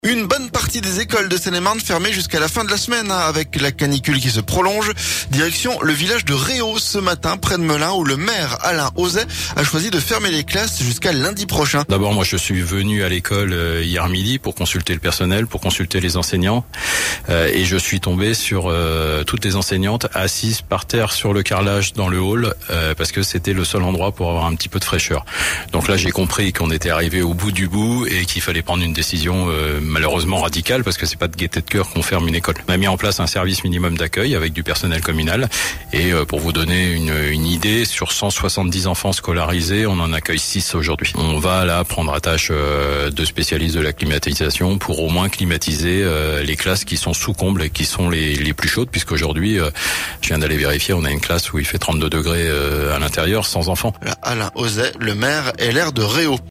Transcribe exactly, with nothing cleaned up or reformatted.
Une bonne partie des écoles de Seine-et-Marne fermées jusqu'à la fin de la semaine, hein, avec la canicule qui se prolonge. Direction le village de Réau ce matin, près de Melun, où le maire Alain Auzet a choisi de fermer les classes jusqu'à lundi prochain. D'abord, moi, je suis venu à l'école hier midi pour consulter le personnel, pour consulter les enseignants, euh, et je suis tombé sur euh, toutes les enseignantes assises par terre sur le carrelage dans le hall, euh, parce que c'était le seul endroit pour avoir un petit peu de fraîcheur. Donc là, j'ai compris qu'on était arrivé au bout du bout et qu'il fallait prendre une décision euh, malheureusement radicale, parce que c'est pas de gaieté de cœur qu'on ferme une école. On a mis en place un service minimum d'accueil avec du personnel communal, et euh, pour vous donner une, une idée, sur cent soixante-dix enfants scolarisés, on en accueille six aujourd'hui. On va là prendre à tâche euh, de spécialistes de la climatisation pour au moins climatiser euh, les classes qui sont sous comble et qui sont les, les plus chaudes, puisqu'aujourd'hui, euh, je viens d'aller vérifier, on a une classe où il fait trente-deux degrés euh, à l'intérieur sans enfants. Alain Auzet, le maire L R de Réau.